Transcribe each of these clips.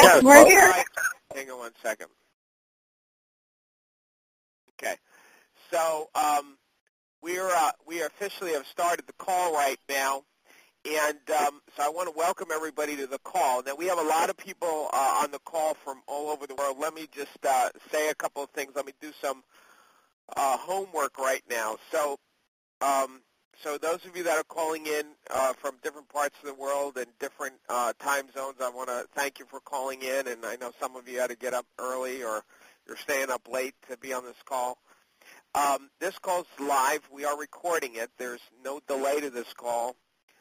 Yes, We're here. Right. Hang on one second. Okay. So we officially have started the call right now, and so I want to welcome everybody to the call. Now, we have a lot of people on the call from all over the world. Let me just say a couple of things. Let me do some homework right now. So those of you that are calling in from different parts of the world and different time zones, I want to thank you for calling in. And I know some of you had to get up early or you're staying up late to be on this call. This call's live. We are recording it. There's no delay to this call.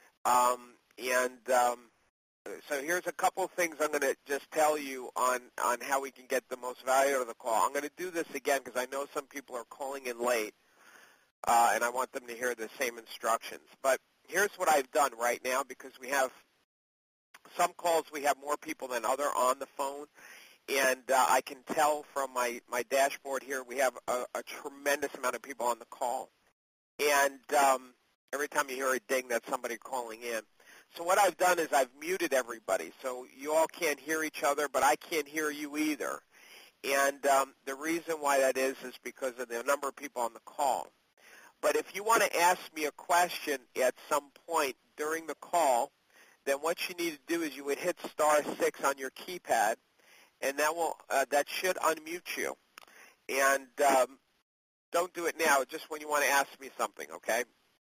So here's a couple of things I'm going to just tell you on how we can get the most value out of the call. I'm going to do this again because I know some people are calling in late, and I want them to hear the same instructions. But here's what I've done right now because we have some calls, we have more people than other on the phone. And I can tell from my dashboard here we have a tremendous amount of people on the call. And every time you hear a ding, that's somebody calling in. So what I've done is I've muted everybody. So you all can't hear each other, but I can't hear you either. And the reason why that is because of the number of people on the call. But if you want to ask me a question at some point during the call, then what you need to do is you would hit *6 on your keypad, and that should unmute you. And don't do it now, just when you want to ask me something, okay?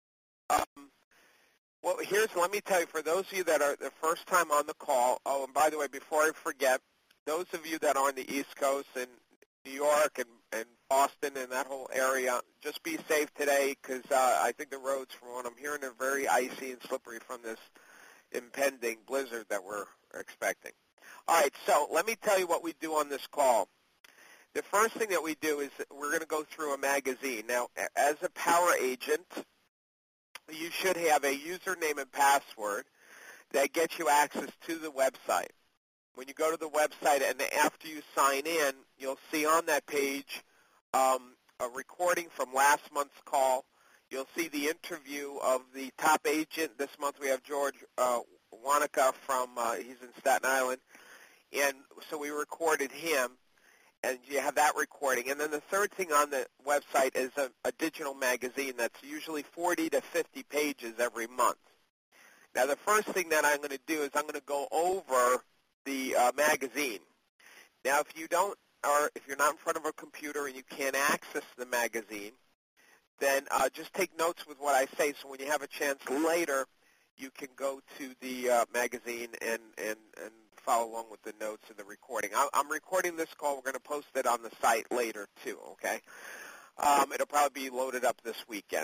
Well, let me tell you, for those of you that are the first time on the call, oh, and by the way, before I forget, those of you that are on the East Coast and New York and Boston and that whole area, just be safe today because I think the roads, from what I'm hearing, are very icy and slippery from this impending blizzard that we're expecting. All right, so let me tell you what we do on this call. The first thing that we do is we're going to go through a magazine. Now, as a power agent, you should have a username and password that gets you access to the website. When you go to the website and after you sign in, you'll see on that page a recording from last month's call. You'll see the interview of the top agent. This month we have George Wanaka from, he's in Staten Island. And so we recorded him, and you have that recording. And then the third thing on the website is a digital magazine that's usually 40 to 50 pages every month. Now, the first thing that I'm going to do is I'm going to go over the magazine. Now, if you're not in front of a computer and you can't access the magazine, then just take notes with what I say so when you have a chance later, you can go to the magazine and follow along with the notes of the recording. I'm recording this call. We're going to post it on the site later, too, okay? It'll probably be loaded up this weekend.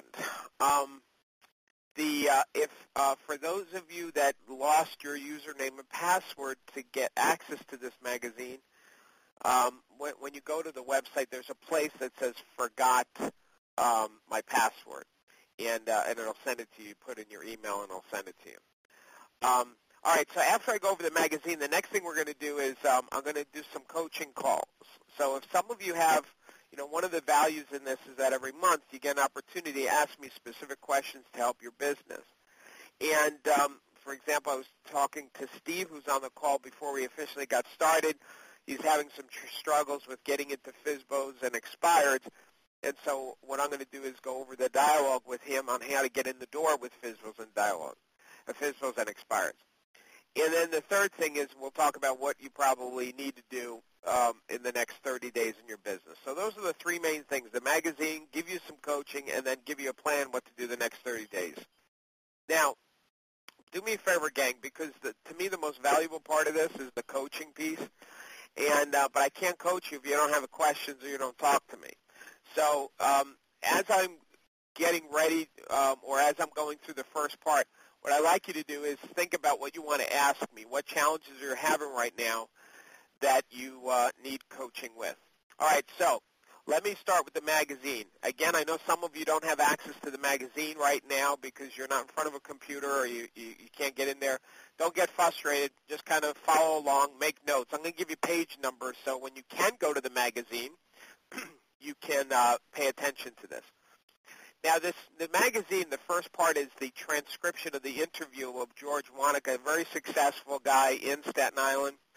For those of you that lost your username and password to get access to this magazine, when you go to the website, there's a place that says forgot my password, and it'll send it to you. Put in your email, and it'll send it to you. All right, so after I go over the magazine, the next thing we're going to do is I'm going to do some coaching calls. So if some of you have, one of the values in this is that every month you get an opportunity to ask me specific questions to help your business. And, for example, I was talking to Steve, who's on the call before we officially got started. He's having some struggles with getting into FSBOs and expireds. And so what I'm going to do is go over the dialogue with him on how to get in the door with FSBOs and expireds. And then the third thing is we'll talk about what you probably need to do in the next 30 days in your business. So those are the three main things: the magazine, give you some coaching, and then give you a plan what to do the next 30 days. Now, do me a favor, gang, because to me the most valuable part of this is the coaching piece. And but I can't coach you if you don't have questions or you don't talk to me. So as I'm getting ready or as I'm going through the first part, what I'd like you to do is think about what you want to ask me, what challenges you're having right now that you need coaching with. All right, so let me start with the magazine. Again, I know some of you don't have access to the magazine right now because you're not in front of a computer or you can't get in there. Don't get frustrated. Just kind of follow along, make notes. I'm going to give you page numbers so when you can go to the magazine, you can pay attention to this. Now, the magazine, the first part is the transcription of the interview of George Wanaka, a very successful guy in Staten Island.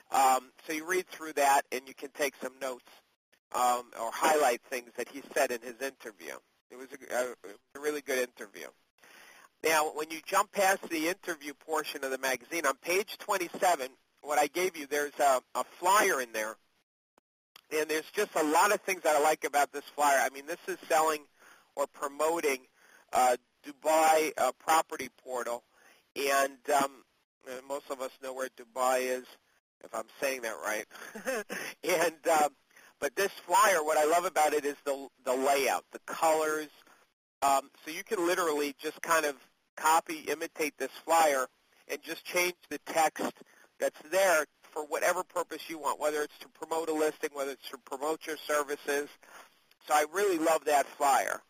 So you read through that, and you can take some notes or highlight things that he said in his interview. It was a really good interview. Now, when you jump past the interview portion of the magazine, on page 27, what I gave you, there's a flyer in there. And there's just a lot of things that I like about this flyer. I mean, this is selling or promoting Dubai property portal. And most of us know where Dubai is, if I'm saying that right. But this flyer, what I love about it is the layout, the colors. So you can literally just kind of imitate this flyer, and just change the text that's there for whatever purpose you want, whether it's to promote a listing, whether it's to promote your services. So I really love that flyer.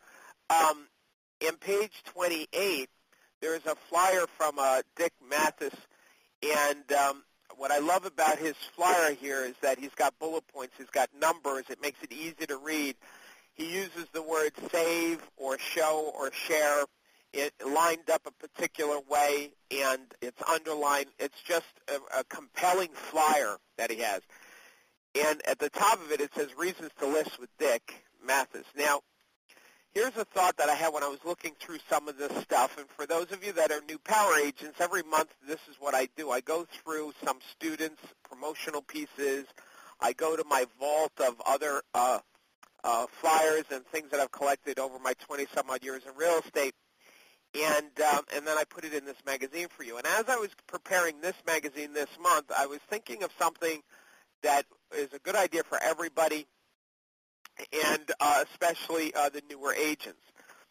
In page 28, there's a flyer from Dick Mathis, and what I love about his flyer here is that he's got bullet points, he's got numbers, it makes it easy to read. He uses the word save or show or share. It lined up a particular way, and it's underlined. It's just a compelling flyer that he has. And at the top of it, it says Reasons to List with Dick Mathis. Now, here's a thought that I had when I was looking through some of this stuff. And for those of you that are new power agents, every month this is what I do. I go through some students' promotional pieces. I go to my vault of other flyers and things that I've collected over my 20-some-odd years in real estate. And then I put it in this magazine for you. And as I was preparing this magazine this month, I was thinking of something that is a good idea for everybody, and especially the newer agents.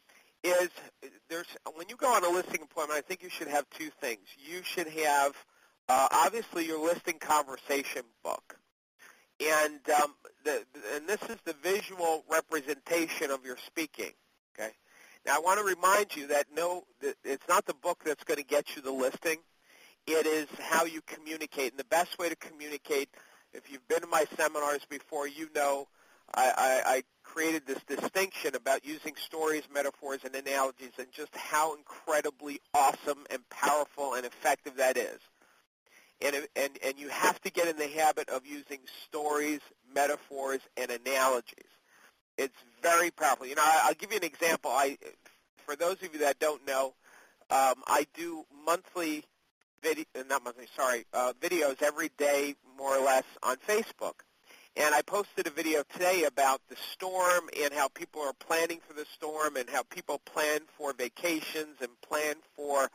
When you go on a listing appointment, I think you should have two things. You should have, obviously, your listing conversation book. And this is the visual representation of your speaking, okay? Now, I want to remind you that it's not the book that's going to get you the listing. It is how you communicate. And the best way to communicate, if you've been to my seminars before, you know I created this distinction about using stories, metaphors, and analogies, and just how incredibly awesome and powerful and effective that is. And you have to get in the habit of using stories, metaphors, and analogies. It's very powerful. You know, I'll give you an example. For those of you that don't know, I do videos every day, more or less, on Facebook. And I posted a video today about the storm and how people are planning for the storm and how people plan for vacations and plan for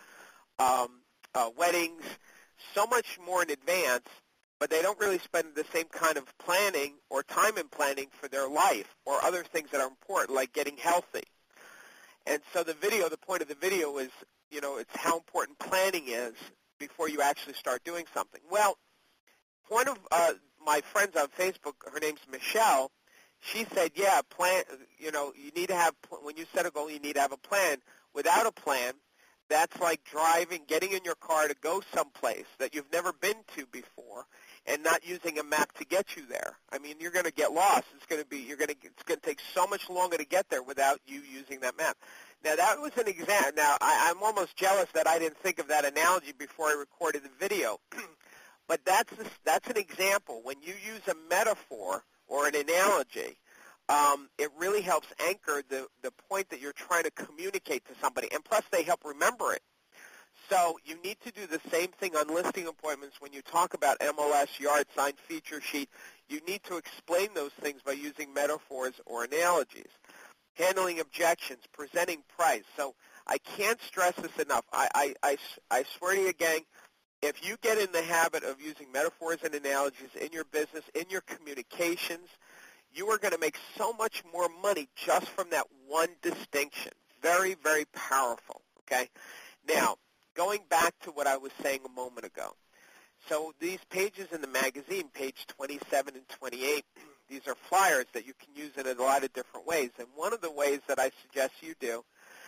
weddings so much more in advance, but they don't really spend the same kind of planning or time in planning for their life or other things that are important, like getting healthy. And so the point of the video is, you know, it's how important planning is before you actually start doing something. Well, one of my friends on Facebook, her name's Michelle, she said, yeah, plan, you know, you need to have, when you set a goal, you need to have a plan. Without a plan, that's like getting in your car to go someplace that you've never been to before and not using a map to get you there. I mean, you're going to get lost. It's going to take so much longer to get there without you using that map. Now, that was an example. Now, I'm almost jealous that I didn't think of that analogy before I recorded the video. But that's an example. When you use a metaphor or an analogy, it really helps anchor the point that you're trying to communicate to somebody. And plus, they help remember it. So you need to do the same thing on listing appointments when you talk about MLS, yard sign, feature sheet. You need to explain those things by using metaphors or analogies. Handling objections, presenting price. So I can't stress this enough. I swear to you, gang, if you get in the habit of using metaphors and analogies in your business, in your communications, you are going to make so much more money just from that one distinction. Very, very powerful, okay? Now, going back to what I was saying a moment ago. So these pages in the magazine, page 27 and 28, these are flyers that you can use in a lot of different ways. And one of the ways that I suggest you do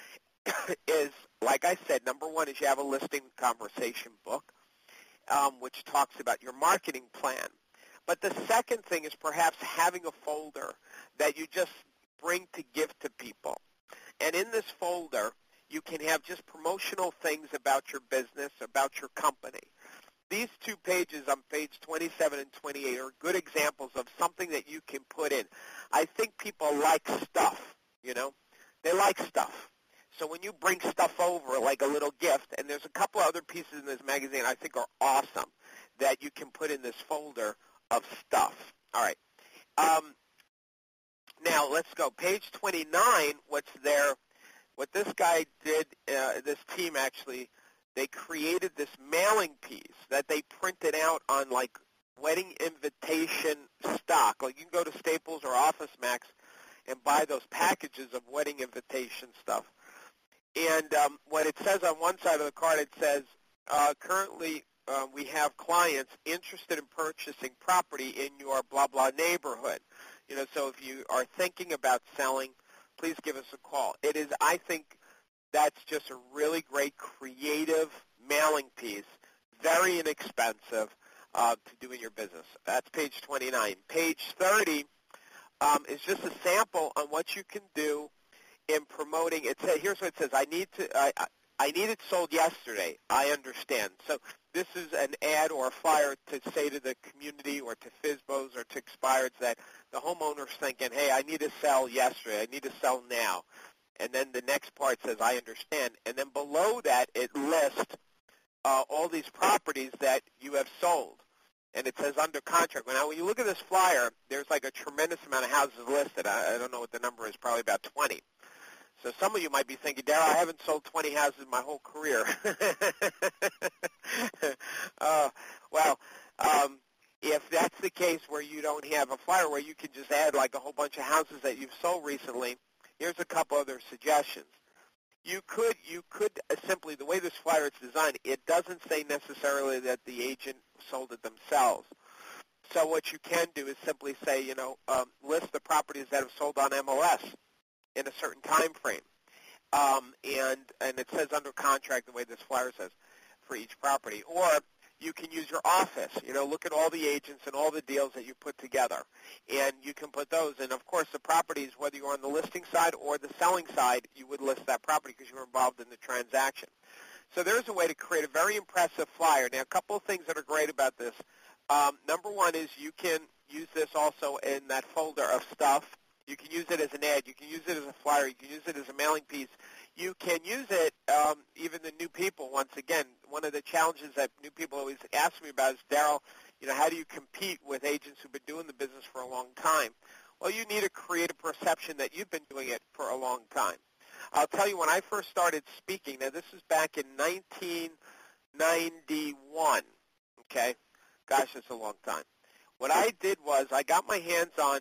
is, like I said, number one is you have a listing conversation book, which talks about your marketing plan. But the second thing is perhaps having a folder that you just bring to give to people. And in this folder, you can have just promotional things about your business, about your company. these two pages on page 27 and 28 are good examples of something that you can put in. I think people like stuff, They like stuff. So when you bring stuff over, like a little gift, and there's a couple other pieces in this magazine I think are awesome that you can put in this folder of stuff. All right. Now let's go. Page 29, what's there, what this guy did, this team actually, they created this mailing piece that they printed out on like wedding invitation stock. Like you can go to Staples or Office Max and buy those packages of wedding invitation stuff. And what it says on one side of the card, it says, currently we have clients interested in purchasing property in your blah, blah neighborhood. So if you are thinking about selling, please give us a call. It is, I think, that's just a really great creative mailing piece, very inexpensive to do in your business. That's page 29. Page 30 is just a sample on what you can do in promoting. Here's what it says. I need it sold yesterday. I understand. So this is an ad or a flyer to say to the community or to FSBOs or to expireds that the homeowner's thinking, hey, I need to sell yesterday. I need to sell now. And then the next part says, I understand. And then below that, it lists all these properties that you have sold. And it says under contract. Now, when you look at this flyer, there's like a tremendous amount of houses listed. I don't know what the number is, probably about 20. So some of you might be thinking, Darryl, I haven't sold 20 houses in my whole career. If that's the case where you don't have a flyer where you can just add like a whole bunch of houses that you've sold recently, here's a couple other suggestions. You could simply, the way this flyer is designed, it doesn't say necessarily that the agent sold it themselves. So what you can do is simply say, list the properties that have sold on MLS in a certain time frame. And it says under contract the way this flyer says for each property. Or you can use your office, look at all the agents and all the deals that you put together. And you can put those. And, of course, the properties, whether you're on the listing side or the selling side, you would list that property because you were involved in the transaction. So there's a way to create a very impressive flyer. Now, a couple of things that are great about this. Number one is you can use this also in that folder of stuff. You can use it as an ad. You can use it as a flyer. You can use it as a mailing piece. You can use it, even the new people, once again, one of the challenges that new people always ask me about is, Darryl, how do you compete with agents who've been doing the business for a long time? Well, you need to create a perception that you've been doing it for a long time. I'll tell you, when I first started speaking, now this is back in 1991, okay? Gosh, that's a long time. What I did was I got my hands on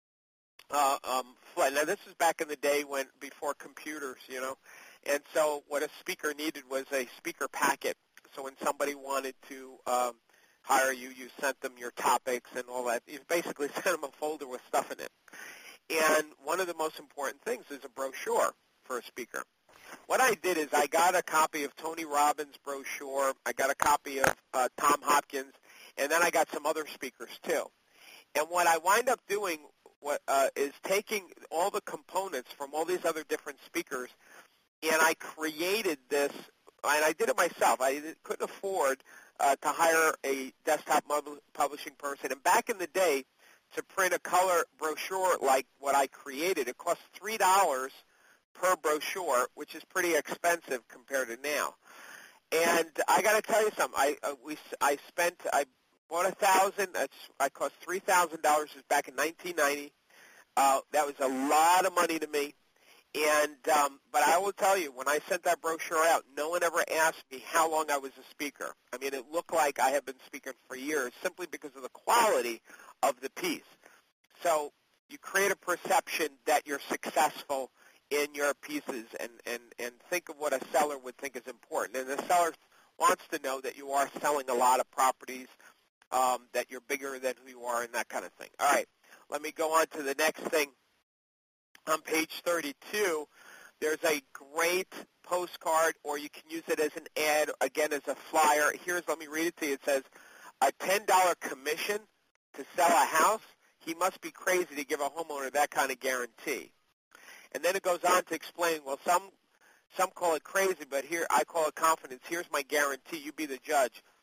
now this is back in the day before computers, and so what a speaker needed was a speaker packet. So when somebody wanted to hire you, you sent them your topics and all that. You basically sent them a folder with stuff in it. And one of the most important things is a brochure for a speaker. What I did is I got a copy of Tony Robbins' brochure. I got a copy of Tom Hopkins, and then I got some other speakers too. And what I wind up doing is taking all the components from all these other different speakers, and I created this, and I did it myself. I couldn't afford to hire a desktop publishing person. And back in the day, to print a color brochure like what I created, it cost $3 per brochure, which is pretty expensive compared to now. And I got to tell you something. I bought 1,000. I cost $3,000. This was back in 1990. That was a lot of money to me. And but I will tell you, when I sent that brochure out, no one ever asked me how long I was a speaker. I mean, it looked like I have been speaking for years simply because of the quality of the piece. So you create a perception that you're successful in your pieces, and think of what a seller would think is important. And the seller wants to know that you are selling a lot of properties, that you're bigger than who you are, and that kind of thing. All right, let me go on to the next thing. On page 32, there's a great postcard, or you can use it as an ad, again, as a flyer. Let me read it to you. It says, a $10 commission to sell a house? He must be crazy to give a homeowner that kind of guarantee. And then it goes on to explain, well, some call it crazy, but here I call it confidence. Here's my guarantee. You be the judge.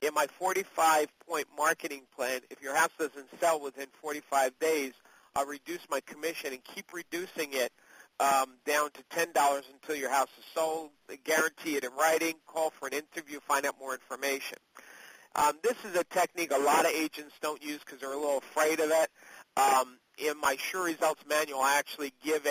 in my 45-point marketing plan, if your house doesn't sell within 45 days, I'll reduce my commission and keep reducing it down to $10 until your house is sold. Guarantee it in writing. Call for an interview. Find out more information. This is a technique a lot of agents don't use because they're a little afraid of it. In my Sure Results manual, I actually give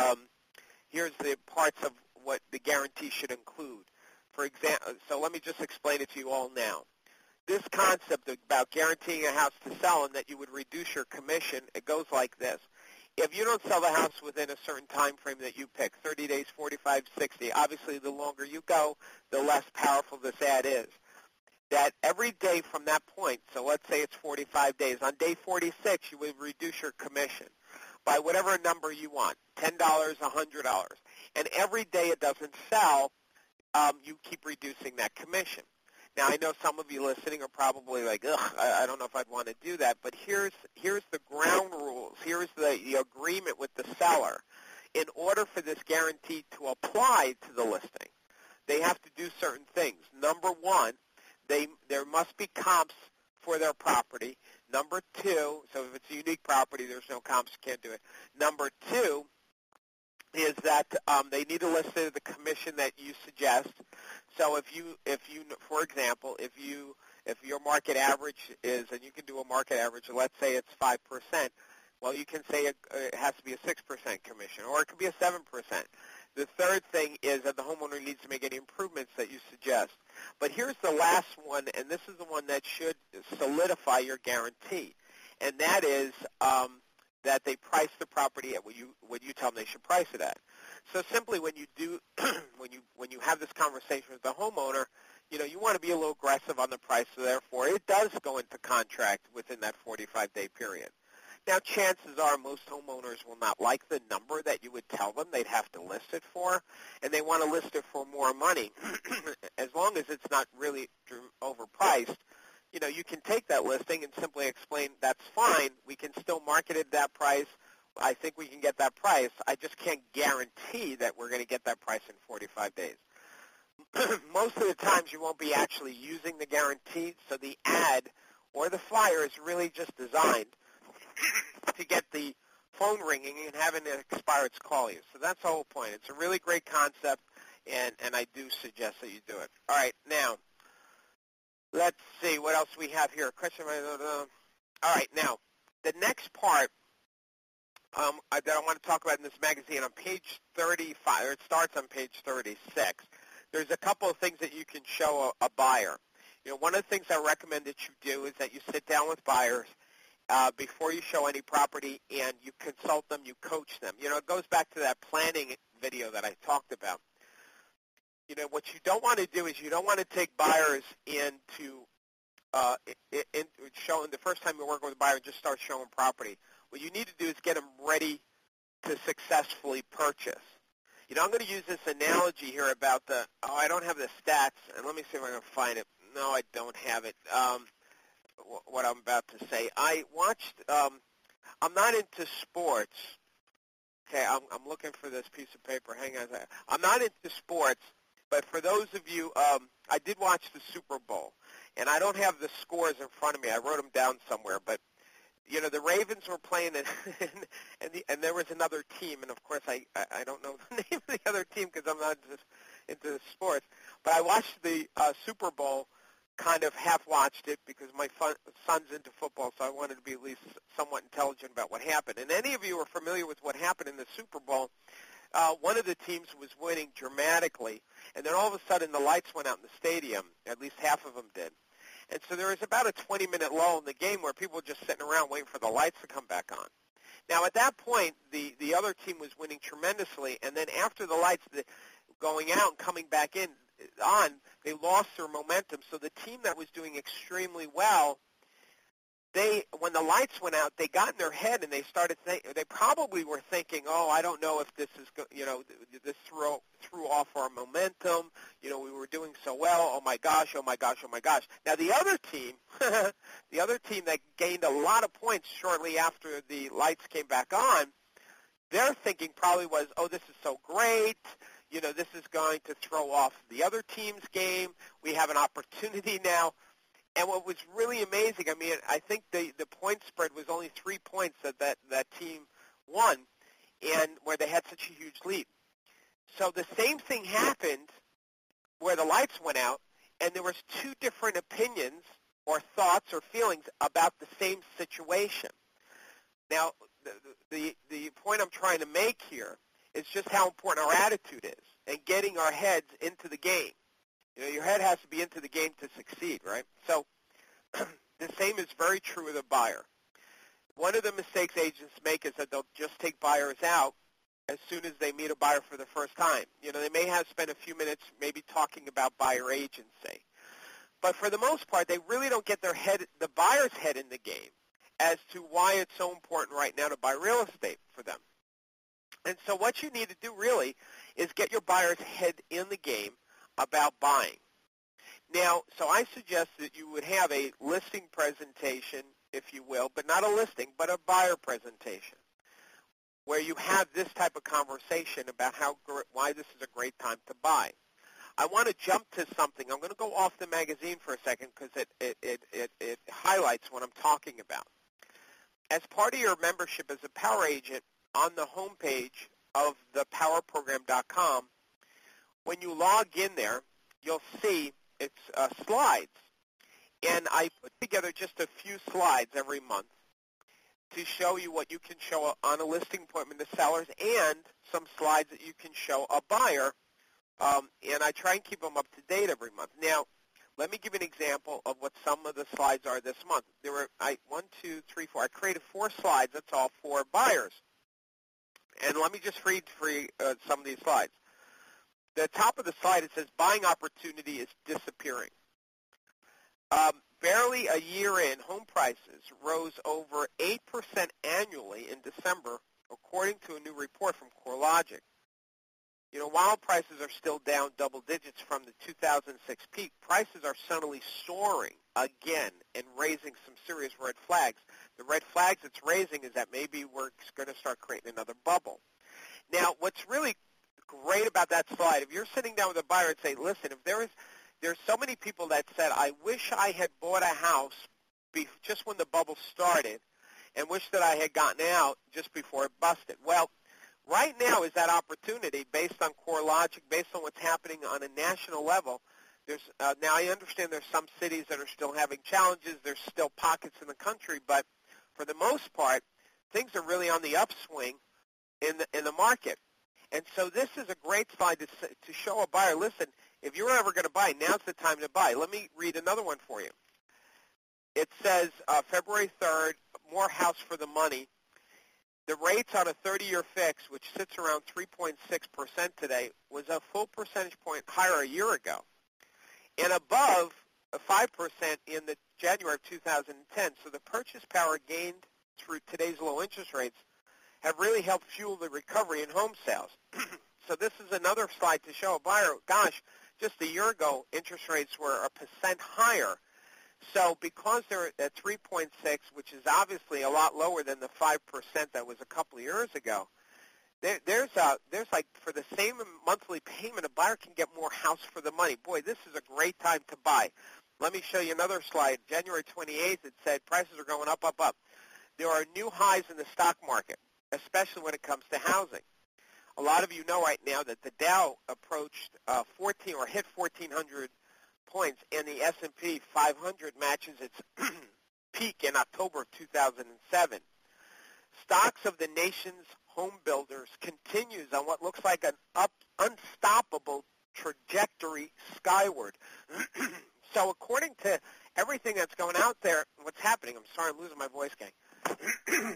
here's the parts of what the guarantee should include. For example, so let me just explain it to you all now. This concept about guaranteeing a house to sell and that you would reduce your commission, it goes like this. If you don't sell the house within a certain time frame that you pick, 30 days, 45, 60, obviously the longer you go, the less powerful this ad is. That every day from that point, so let's say it's 45 days, on day 46 you would reduce your commission by whatever number you want, $10, $100. And every day it doesn't sell, you keep reducing that commission. Now, I know some of you listening are probably like, ugh, I don't know if I'd want to do that, but here's the ground rules. Here's the agreement with the seller. In order for this guarantee to apply to the listing, they have to do certain things. Number one, there must be comps for their property. Number two, so if it's a unique property, there's no comps, you can't do it. Number two is that they need to list it at the commission that you suggest. So if you, for example, if your market average is, and you can do a market average, let's say it's 5%, well, you can say it has to be a 6% commission, or it could be a 7%. The third thing is that the homeowner needs to make any improvements that you suggest. But here's the last one, and this is the one that should solidify your guarantee, and that is that they price the property at what you tell them they should price it at. So simply, when you do, when you have this conversation with the homeowner, you want to be a little aggressive on the price. So therefore, it does go into contract within that 45-day period. Now, chances are most homeowners will not like the number that you would tell them they'd have to list it for, and they want to list it for more money. As long as it's not really overpriced, you can take that listing and simply explain, that's fine, we can still market it at that price. I think we can get that price. I just can't guarantee that we're going to get that price in 45 days. Most of the times you won't be actually using the guarantee, so the ad or the flyer is really just designed to get the phone ringing and having the expireds call you. So that's the whole point. It's a really great concept, and I do suggest that you do it. All right, now, let's see what else we have here. Question. All right, now, the next part that I want to talk about in this magazine, on page 35, or it starts on page 36, there's a couple of things that you can show a buyer. One of the things I recommend that you do is that you sit down with buyers before you show any property, and you consult them, you coach them. It goes back to that planning video that I talked about. What you don't want to do is you don't want to take buyers into showing the first time you're working with a buyer and just start showing property. What you need to do is get them ready to successfully purchase. I'm going to use this analogy here about I don't have the stats, and let me see if I can find it. No, I don't have it. What I'm about to say. I watched, I'm not into sports. Okay, I'm looking for this piece of paper. Hang on a second. I'm not into sports, but for those of you, I did watch the Super Bowl, and I don't have the scores in front of me. I wrote them down somewhere, but the Ravens were playing, and there was another team, and of course I don't know the name of the other team because I'm not into sports, but I watched the Super Bowl, kind of half-watched it because my son's into football, so I wanted to be at least somewhat intelligent about what happened. And any of you are familiar with what happened in the Super Bowl, one of the teams was winning dramatically, and then all of a sudden the lights went out in the stadium, at least half of them did. And so there was about a 20-minute lull in the game where people were just sitting around waiting for the lights to come back on. Now, at that point, the other team was winning tremendously, and then after the lights going out and coming back on, they lost their momentum. So the team that was doing extremely well, when the lights went out, they got in their head and they started they probably were thinking, oh, I don't know if this is, this threw off our momentum. We were doing so well. Oh my gosh, oh my gosh, oh my gosh. Now the other team, the other team that gained a lot of points shortly after the lights came back on, their thinking probably was, oh, this is so great. This is going to throw off the other team's game. We have an opportunity now. And what was really amazing, I mean, I think the point spread was only 3 points that team won, and where they had such a huge lead. So the same thing happened where the lights went out, and there was two different opinions or thoughts or feelings about the same situation. Now, the point I'm trying to make here is just how important our attitude is and getting our heads into the game. You know, your head has to be into the game to succeed, right? So the same is very true with a buyer. One of the mistakes agents make is that they'll just take buyers out as soon as they meet a buyer for the first time. You know, they may have spent a few minutes maybe talking about buyer agency. But for the most part, they really don't get the buyer's head in the game as to why it's so important right now to buy real estate for them. And so what you need to do really is get your buyer's head in the game about buying. Now, so I suggest that you would have a listing presentation, if you will, but not a listing, but a buyer presentation, where you have this type of conversation about why this is a great time to buy. I want to jump to something. I'm going to go off the magazine for a second because it highlights what I'm talking about. As part of your membership as a Power Agent, on the homepage of thepowerprogram.com, when you log in there, you'll see it's slides. And I put together just a few slides every month to show you what you can show on a listing appointment to sellers and some slides that you can show a buyer. And I try and keep them up to date every month. Now, let me give you an example of what some of the slides are this month. There were 1, 2, 3, 4. I created 4 slides. That's all for buyers. And let me just read for you some of these slides. The top of the slide, it says, buying opportunity is disappearing. Barely a year in, home prices rose over 8% annually in December, according to a new report from CoreLogic. You know, while prices are still down double digits from the 2006 peak, prices are suddenly soaring again and raising some serious red flags. The red flags it's raising is that maybe we're going to start creating another bubble. Now, what's really great about that slide, if you're sitting down with a buyer and say, listen, if there's so many people that said, I wish I had bought a house just when the bubble started and wish that I had gotten out just before it busted. Well, right now is that opportunity based on CoreLogic, based on what's happening on a national level. Now, I understand there's some cities that are still having challenges. There's still pockets in the country, but for the most part, things are really on the upswing in the market. And so this is a great slide to show a buyer, listen, if you're ever going to buy, now's the time to buy. Let me read another one for you. It says February 3rd, more house for the money. The rates on a 30-year fix, which sits around 3.6% today, was a full percentage point higher a year ago, and above 5% in the January of 2010. So the purchase power gained through today's low interest rates have really helped fuel the recovery in home sales. So this is another slide to show a buyer, gosh, just a year ago, interest rates were 1% higher. So because they're at 3.6, which is obviously a lot lower than the 5% that was a couple of years ago, there's like for the same monthly payment, a buyer can get more house for the money. Boy, this is a great time to buy. Let me show you another slide. January 28th, it said prices are going up, up, up. There are new highs in the stock market, especially when it comes to housing. A lot of you know right now that the Dow approached hit 1,400 points, and the S&P 500 matches its peak in October of 2007. Stocks of the nation's home builders continues on what looks like an unstoppable trajectory skyward. So according to everything that's going out there, what's happening, I'm sorry, I'm losing my voice, gang.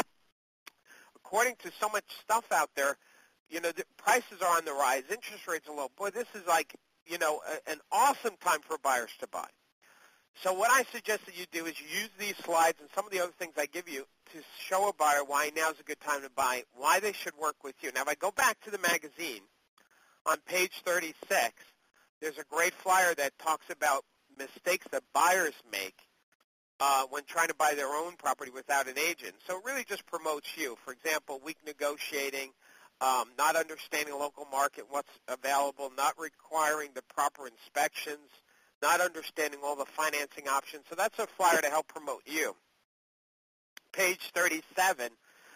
According to so much stuff out there, you know, the prices are on the rise, interest rates are low. Boy, this is like, you know, an awesome time for buyers to buy. So what I suggest that you do is you use these slides and some of the other things I give you to show a buyer why now's a good time to buy, why they should work with you. Now, if I go back to the magazine, on page 36, there's a great flyer that talks about mistakes that buyers make when trying to buy their own property without an agent. So it really just promotes you. For example, weak negotiating, not understanding the local market, what's available, not requiring the proper inspections, not understanding all the financing options. So that's a flyer to help promote you. Page 37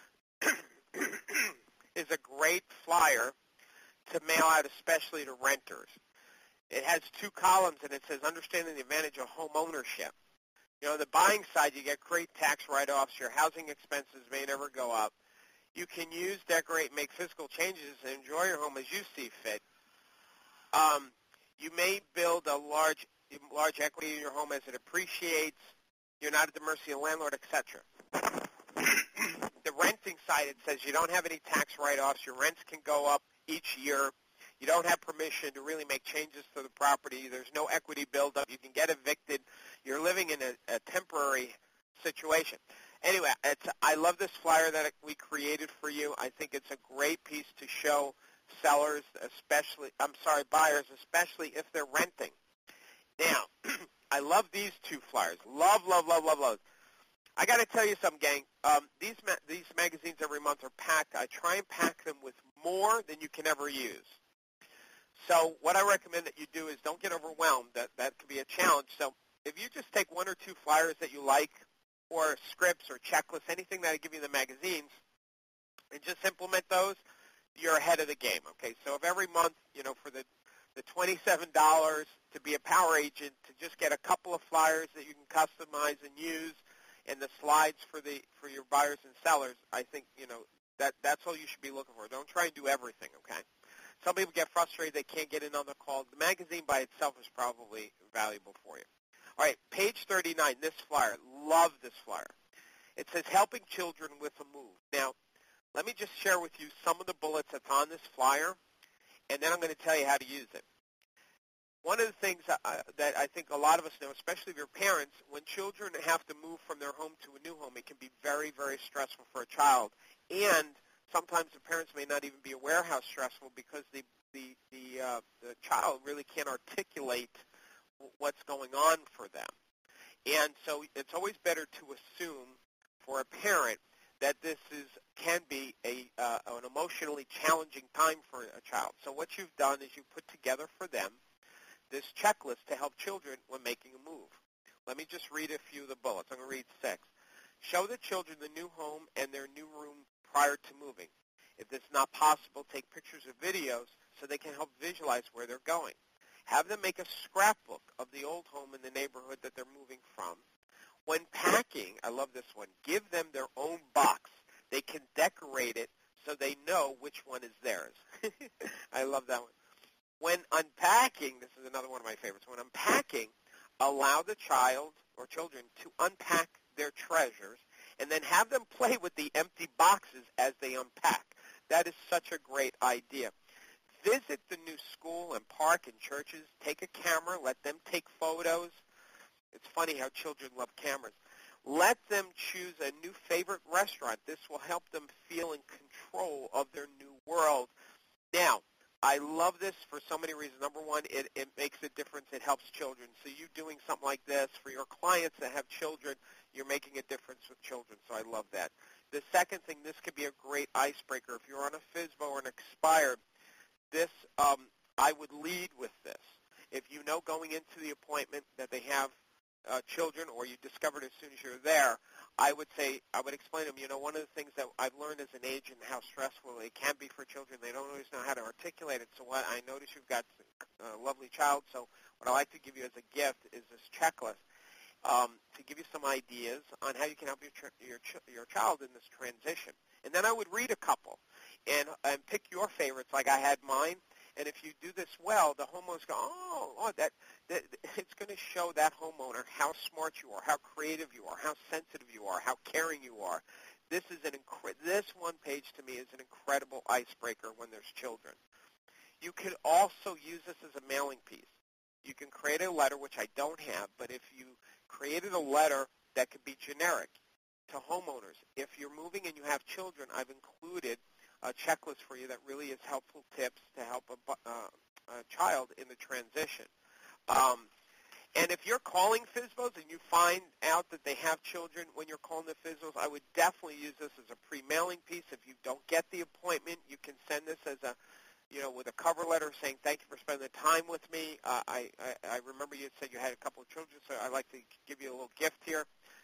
is a great flyer to mail out, especially to renters. It has 2 columns, and it says, understanding the advantage of home ownership. You know, on the buying side, you get great tax write-offs. Your housing expenses may never go up. You can use, decorate, make physical changes, and enjoy your home as you see fit. You may build a large equity in your home as it appreciates. You're not at the mercy of the landlord, etc. The renting side, it says you don't have any tax write-offs. Your rents can go up each year. You don't have permission to really make changes to the property. There's no equity buildup. You can get evicted. You're living in a temporary situation. Anyway, I love this flyer that we created for you. I think it's a great piece to show sellers, buyers, especially if they're renting. Now, I love these 2 flyers. Love, love, love, love, love. I got to tell you something, gang. These magazines every month are packed. I try and pack them with more than you can ever use. So what I recommend that you do is don't get overwhelmed. That could be a challenge. So if you just take 1 or 2 flyers that you like, or scripts or checklists, anything that I give you in the magazines, and just implement those, you're ahead of the game. Okay, so if every month, you know, for the $27 to be a power agent, to just get a couple of flyers that you can customize and use, and the slides for your buyers and sellers, I think, you know, that's all you should be looking for. Don't try and do everything. Okay. Some people get frustrated they can't get in on the call. The magazine by itself is probably valuable for you. All right, page 39, this flyer. Love this flyer. It says helping children with a move. Now, let me just share with you some of the bullets that's on this flyer, and then I'm going to tell you how to use it. One of the things that I think a lot of us know, especially if you're parents, when children have to move from their home to a new home, it can be very, very stressful for a child. And sometimes the parents may not even be aware how stressful because the child really can't articulate what's going on for them. And so it's always better to assume for a parent that this can be an emotionally challenging time for a child. So what you've done is you put together for them this checklist to help children when making a move. Let me just read a few of the bullets. I'm going to read 6. Show the children the new home and their new room prior to moving. If it's not possible, take pictures or videos so they can help visualize where they're going. Have them make a scrapbook of the old home in the neighborhood that they're moving from. When packing, I love this one, give them their own box. They can decorate it so they know which one is theirs. I love that one. When unpacking, this is another one of my favorites. When unpacking, allow the child or children to unpack their treasures and then have them play with the empty boxes as they unpack. That is such a great idea. Visit the new school and park and churches. Take a camera. Let them take photos. It's funny how children love cameras. Let them choose a new favorite restaurant. This will help them feel in control of their new world. Now, I love this for so many reasons. Number one, it makes a difference. It helps children. So you doing something like this for your clients that have children, you're making a difference with children. So I love that. The second thing, this could be a great icebreaker. If you're on a FSBO or an expired, this I would lead with this. If you know going into the appointment that they have children, or you discovered as soon as you're there, I would explain to them, you know, one of the things that I've learned as an agent, how stressful it can be for children. They don't always know how to articulate it. So what I notice you've got a lovely child. So what I like to give you as a gift is this checklist to give you some ideas on how you can help your child in this transition. And then I would read a couple and pick your favorites, like I had mine. And if you do this well, the homeowners go, that it's going to show that homeowner how smart you are, how creative you are, how sensitive you are, how caring you are. This one page to me is an incredible icebreaker when there's children. You could also use this as a mailing piece. You can create a letter, which I don't have, but if you created a letter that could be generic to homeowners, if you're moving and you have children, I've included a checklist for you that really is helpful tips to help a child in the transition. And if you're calling FSBOs and you find out that they have children when you're calling the FSBOs, I would definitely use this as a pre-mailing piece. If you don't get the appointment, you can send this as with a cover letter saying, thank you for spending the time with me. I remember you said you had a couple of children, so I'd like to give you a little gift here.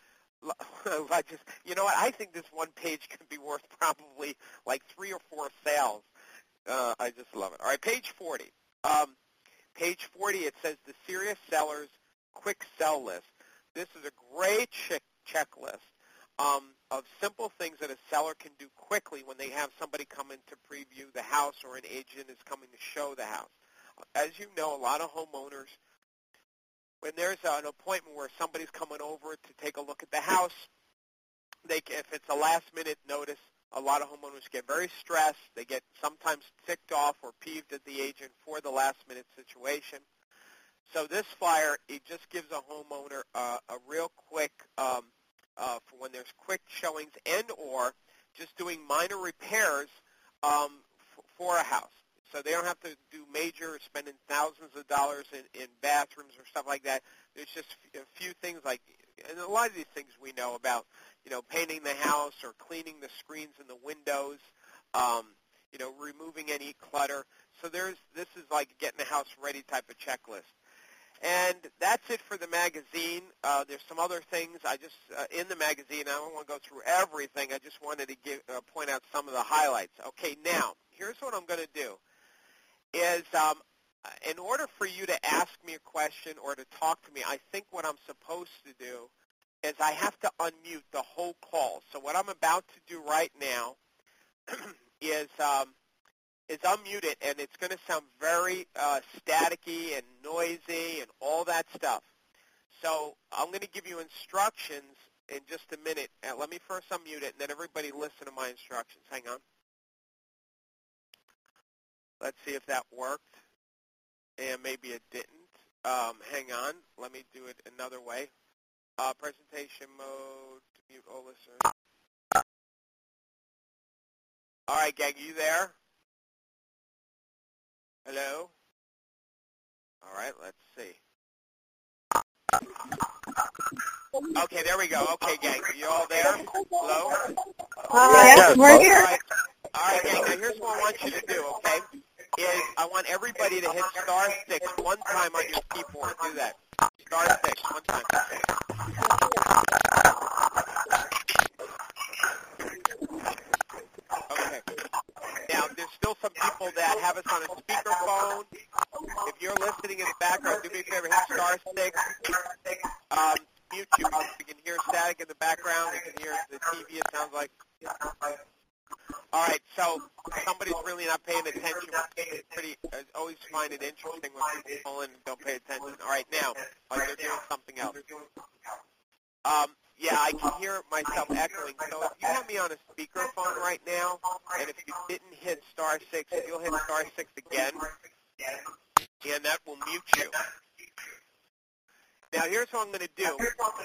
I think this one page could be worth probably like 3 or 4 sales. I just love it. All right, page 40. Page 40, it says the Serious Sellers Quick Sell List. This is a great checklist of simple things that a seller can do quickly when they have somebody come in to preview the house or an agent is coming to show the house. As you know, a lot of homeowners, when there's an appointment where somebody's coming over to take a look at the house, if it's a last-minute notice, a lot of homeowners get very stressed. They get sometimes ticked off or peeved at the agent for the last-minute situation. So this flyer, it just gives a homeowner a real quick, for when there's quick showings and or just doing minor repairs for a house. So they don't have to do major, spending thousands of dollars in bathrooms or stuff like that. There's just a few things like, and a lot of these things we know about, painting the house or cleaning the screens in the windows, removing any clutter. So this is like getting the house ready type of checklist. And that's it for the magazine. There's some other things in the magazine. I don't want to go through everything. I just wanted to point out some of the highlights. Okay, now, here's what I'm going to do. Is in order for you to ask me a question or to talk to me, I think what I'm supposed to do is I have to unmute the whole call. So what I'm about to do right now is unmute it, and it's going to sound very staticky and noisy and all that stuff. So I'm going to give you instructions in just a minute. Let me first unmute it, and then everybody listen to my instructions. Hang on. Let's see if that worked, and maybe it didn't. Hang on. Let me do it another way. Presentation mode, mute all listeners. All right, gang, you there? Hello? All right, let's see. Okay, there we go. Okay, gang, you all there? Hello? Yes, we're here. All right, gang, now here's what I want you to do, okay? I want everybody to hit *6 one time on your keyboard. Do that. *6 one time. Okay. Now, there's still some people that have us on a speakerphone. If you're listening in the background, do me a favor, hit *6. Mute you. You can hear static in the background. You can hear the TV, it sounds like. All right, so somebody's really not paying attention. I always find it interesting when people call in and don't pay attention. All right, now, they're doing something else. Yeah, I can hear myself echoing. So if you have me on a speakerphone right now, and if you didn't hit *6, if you'll hit *6 again, and that will mute you. Now, here's what I'm going to do.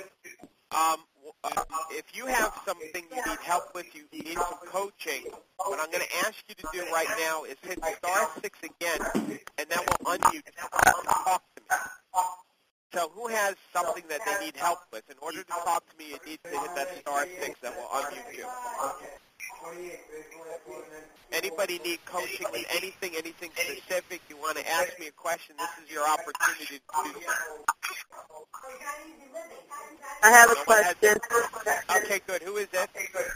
If you have something you need help with, you need some coaching, what I'm going to ask you to do right now is hit *6 again, and that will unmute you and talk to me. So who has something that they need help with? In order to talk to me, you need to hit that *6 that will unmute you. Anybody need coaching with anything specific? You want to ask me a question, this is your opportunity to do so. I have a question. Okay, good. Who is it?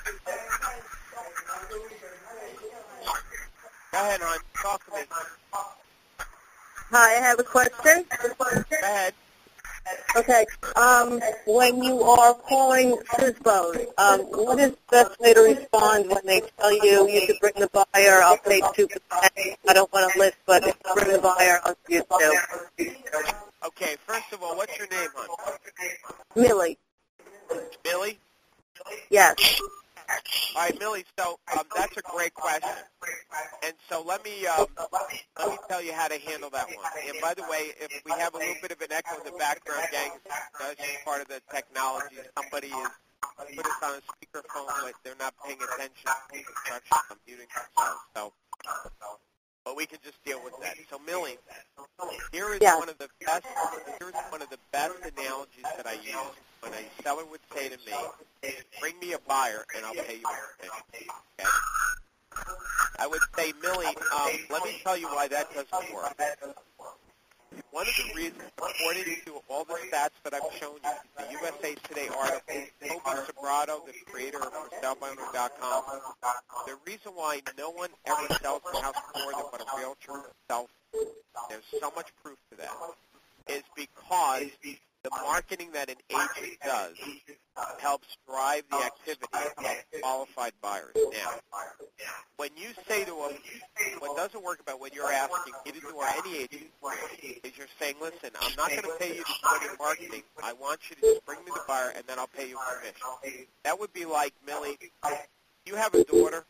Go ahead, hon. Talk to me. Hi, I have a question. Go ahead. Okay. When you are calling FSBOs, what is the best way to respond when they tell you you should bring the buyer, I'll pay 2%. I don't want to list, but if you bring the buyer, I'll do 2. Okay, first of all, what's your name, hon? Millie. Millie? Yes. All right, Millie, so that's a great question. And so let me tell you how to handle that one. And by the way, if we have a little bit of an echo in the background, gang, that's just part of the technology. Somebody has put us on a speakerphone, but they're not paying attention to the instructions. I'm muting themselves. But we can just deal with that. So, Millie, here is one of the best analogies that I use when a seller would say to me, bring me a buyer and I'll pay you everything. Okay? I would say, Millie, let me tell you why that doesn't work. One of the reasons, according to all the stats that I've shown you, the USA Today article, Toby Sobrato, the creator of ForSaleByOwner.com, the reason why no one ever sells their house more than what a realtor sells, there's so much proof to that, is because the marketing that an agent does helps drive the activity of qualified buyers. Now, when you say to them, what doesn't work about what you're asking, either you or any agent, is you're saying, listen, I'm not going to pay you to do any marketing. I want you to just bring me the buyer, and then I'll pay you commission. That would be like, Millie, you have a daughter?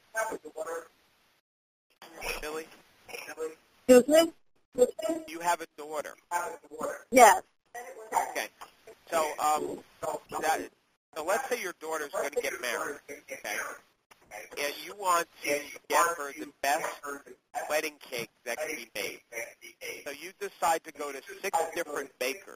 Millie? Excuse me? You have a daughter? Yes. Okay. So, so let's say your daughter's going to get married, okay? And you want to get her the best wedding cake that can be made. So you decide to go to 6 different bakers.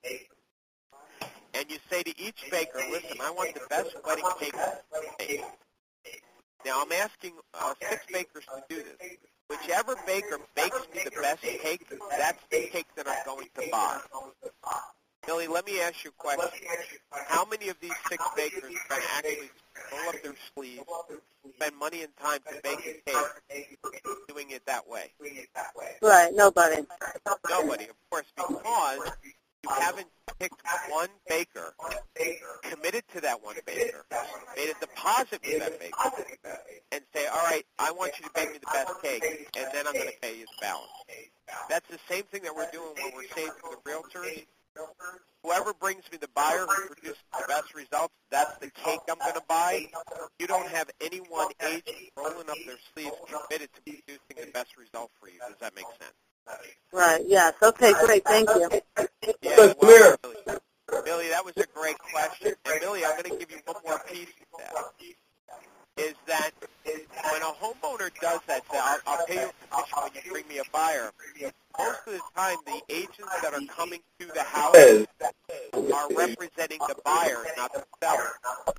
And you say to each baker, listen, I want the best wedding cake made. Now, I'm asking 6 bakers to do this. Whichever baker bakes me the best cake, that's the cake that I'm going to buy. Millie, let me ask you a question. How many of these 6 bakers can actually roll up their sleeves, spend money and time to bake a cake doing it that way? Right, nobody. Nobody, of course, because you haven't picked one baker, committed to that one baker, made a deposit with that baker, and say, all right, I want you to bake me the best cake, and then I'm going to pay you the balance. That's the same thing that we're doing when we're saying to the realtors, whoever brings me the buyer who produces the best results, that's the cake I'm going to buy. You don't have any one agent rolling up their sleeves committed to producing the best result for you. Does that make sense? Right, yes. Okay, great. Thank you. Yeah, well, Billy, that was a great question. And, Billy, I'm going to give you one more piece of that, is that when a homeowner does that, say, I'll pay you a commission when you bring me a buyer, most of the time the agents that are coming to the house are representing the buyer, not the seller.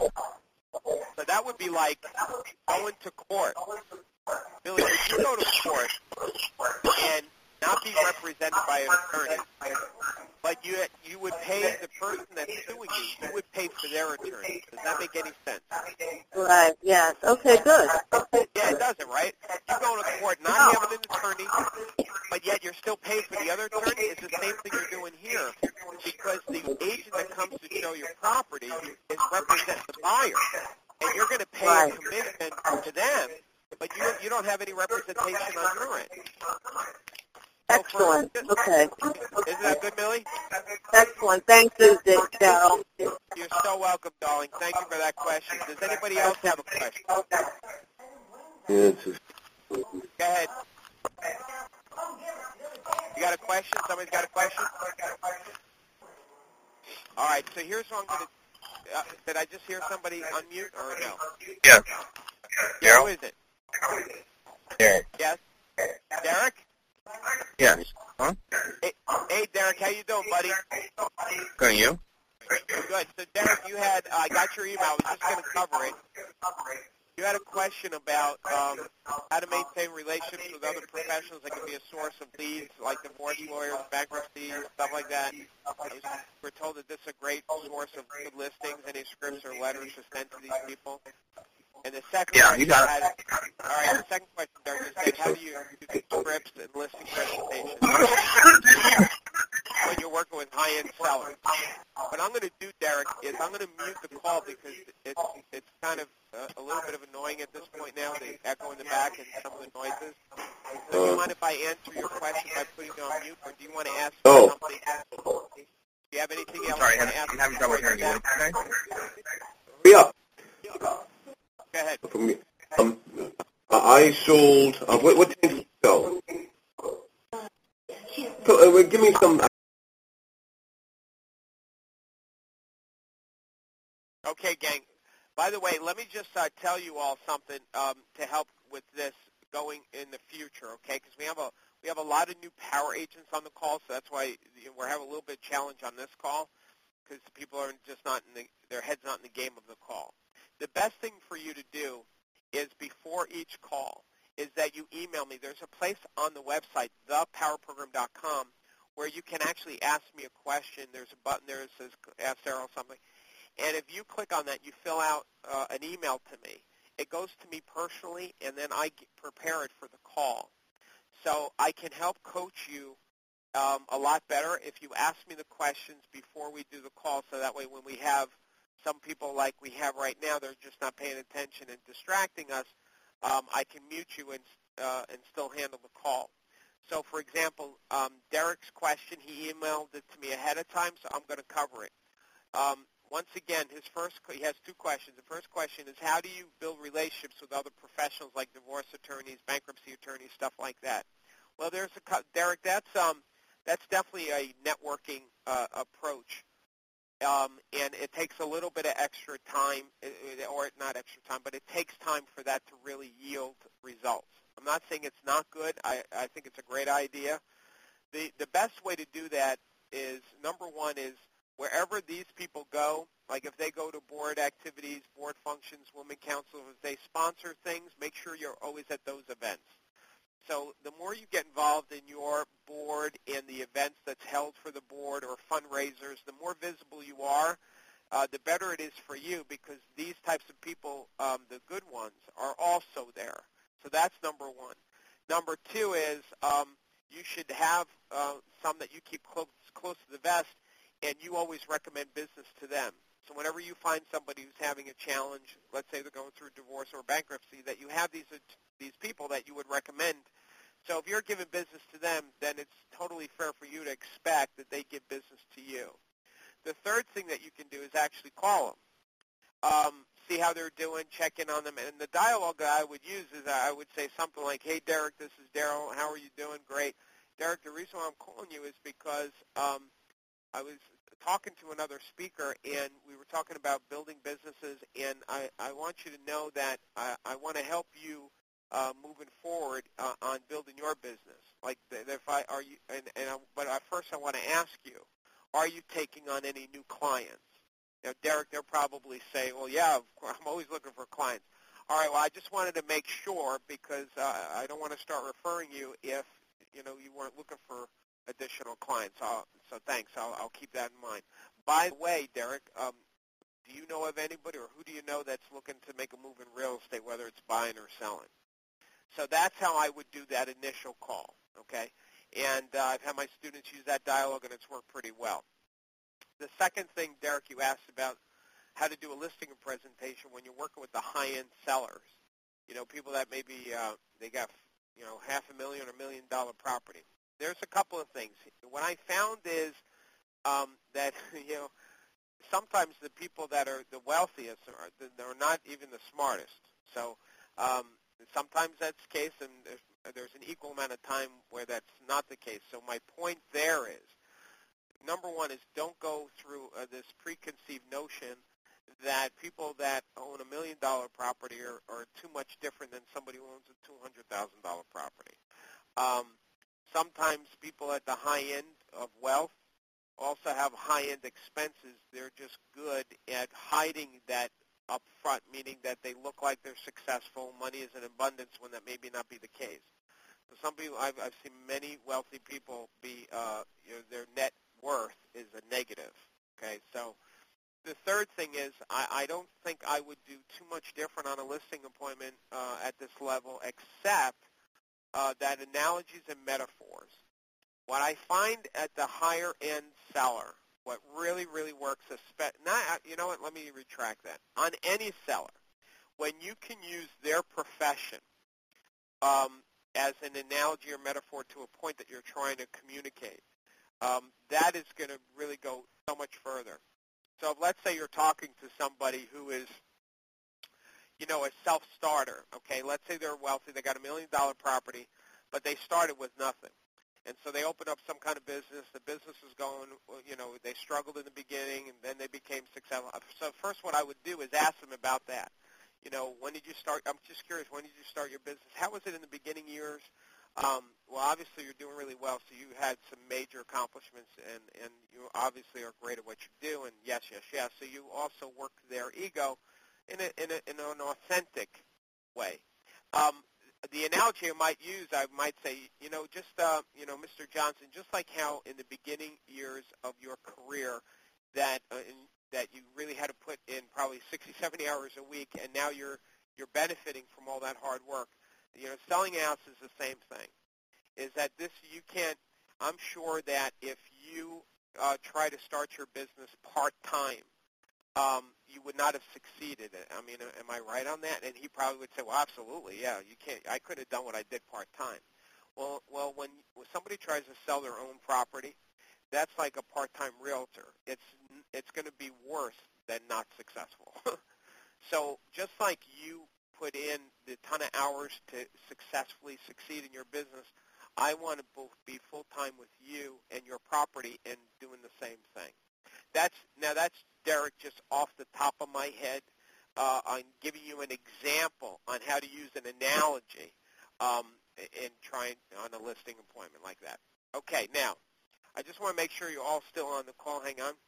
So that would be like going to court. Billy, would you go to court and not be represented by an attorney, but you would pay the person that's suing you, you would pay for their attorney. Does that make any sense? Right, yes. Okay, good. Yeah, it doesn't, right? You go to court not having an attorney, but yet you're still paying for the other attorney. It's the same thing you're doing here, because the agent that comes to show your property is representing the buyer, and you're going to pay a commission to them, but you don't have any representation on your end. Excellent. Okay. Isn't that good, Millie? Excellent. Thank you, Daryl. You're so welcome, darling. Thank you for that question. Does anybody else have a question? Yes. Go ahead. You got a question? Somebody's got a question? All right, so here's what I'm going to... did I just hear somebody unmute or no? Yeah. Who is it? Derek. Yes? Derek? Yes. Huh? Hey, Derek, how you doing, buddy? Good, you? Good. So, Derek, you had, I got your email. I was just going to cover it. You had a question about how to maintain relationships with other professionals that can be a source of leads, like divorce lawyers, bankruptcy, stuff like that. We're told that this is a great source of good listings, any scripts or letters to send to these people. And the second question, you got it. All right, the second question, Derek, is how do you do scripts and listing presentations when you're working with high-end sellers? What I'm going to do, Derek, is I'm going to mute the call because it's kind of a little bit of annoying at this point now, the echo in the back and some of the noises. So do you mind if I answer your question by putting you on mute, or do you want to ask something? Do you have anything else Sorry, you want to ask? I'm having trouble hearing you. What did you say? Hurry up. Go ahead. I sold, what did you sell? Give me some. Okay, gang. By the way, let me just tell you all something to help with this going in the future, okay? Because we have a lot of new power agents on the call, so that's why we're having a little bit of challenge on this call, because people are just not their head's not in the game of the call. The best thing for you to do is before each call is that you email me. There's a place on the website, thepowerprogram.com, where you can actually ask me a question. There's a button there that says Ask Daryl something. And if you click on that, you fill out an email to me. It goes to me personally, and then I prepare it for the call. So I can help coach you a lot better if you ask me the questions before we do the call, so that way when we have some people like we have right now, they're just not paying attention and distracting us, I can mute you and still handle the call. So, for example, Derek's question, he emailed it to me ahead of time, so I'm going to cover it. Once again, he has two questions. The first question is, how do you build relationships with other professionals like divorce attorneys, bankruptcy attorneys, stuff like that? Well, Derek, that's definitely a networking approach. And it takes a little bit of extra time, or not extra time, but it takes time for that to really yield results. I'm not saying it's not good. I think it's a great idea. The best way to do that is, number one, is wherever these people go, like if they go to board activities, board functions, women council, if they sponsor things, make sure you're always at those events. So the more you get involved in your board and the events that's held for the board or fundraisers, the more visible you are, the better it is for you, because these types of people, the good ones, are also there. So that's number one. Number two is you should have some that you keep close to the vest, and you always recommend business to them. So whenever you find somebody who's having a challenge, let's say they're going through divorce or bankruptcy, that you have these people that you would recommend. So if you're giving business to them, then it's totally fair for you to expect that they give business to you. The third thing that you can do is actually call them, see how they're doing, check in on them. And the dialogue that I would use is I would say something like, hey, Derek, this is Daryl. How are you doing? Great. Derek, the reason why I'm calling you is because I was talking to another speaker, and we were talking about building businesses, and I want you to know that I want to help you moving forward on building your business. Like, but first I want to ask you, are you taking on any new clients? Now, Derek, they'll probably say, well, yeah, I'm always looking for clients. All right, well, I just wanted to make sure, because I don't want to start referring you if, you weren't looking for additional clients. So thanks. I'll keep that in mind. By the way, Derek, do you know of anybody, or who do you know that's looking to make a move in real estate, whether it's buying or selling? So that's how I would do that initial call, okay? And I've had my students use that dialogue, and it's worked pretty well. The second thing, Derek, you asked about how to do a listing and presentation when you're working with the high-end sellers. People that maybe they got, $500,000 or $1 million property. There's a couple of things. What I found is that, sometimes the people that are the wealthiest they're not even the smartest. So sometimes that's the case, and there's an equal amount of time where that's not the case. So my point there is, number one is, don't go through this preconceived notion that people that own $1 million property are too much different than somebody who owns a $200,000 property. Sometimes people at the high end of wealth also have high-end expenses. They're just good at hiding that up front, meaning that they look like they're successful, money is in abundance, when that may not be the case. So some people, I've seen many wealthy people be, their net worth is a negative. Okay, so the third thing is, I don't think I would do too much different on a listing appointment at this level, except that analogies and metaphors. What I find at the higher-end seller, what really, really works, let me retract that. On any seller, when you can use their profession as an analogy or metaphor to a point that you're trying to communicate, that is going to really go so much further. So let's say you're talking to somebody who is, a self-starter, okay? Let's say they're wealthy, they got $1 million property, but they started with nothing. And so they opened up some kind of business. The business was going, they struggled in the beginning, and then they became successful. So first what I would do is ask them about that. When did you start? I'm just curious, when did you start your business? How was it in the beginning years? Well, obviously you're doing really well, so you had some major accomplishments, and you obviously are great at what you do, and yes. So you also work their ego in an authentic way. The analogy I might use, I might say, Mr. Johnson, just like how in the beginning years of your career that you really had to put in probably 60, 70 hours a week, and now you're benefiting from all that hard work. Selling a house is the same thing. Is that you can't? I'm sure that if you try to start your business part-time, you would not have succeeded. I mean, am I right on that? And he probably would say, well, absolutely, yeah, you can't. I could have done what I did part-time. Well, when somebody tries to sell their own property, that's like a part-time realtor. It's going to be worse than not successful. So just like you put in the ton of hours to successfully succeed in your business, I want to be full-time with you and your property and doing the same thing. That's Derek, just off the top of my head. I'm giving you an example on how to use an analogy in trying on a listing appointment like that. Okay, now, I just want to make sure you're all still on the call. Hang on.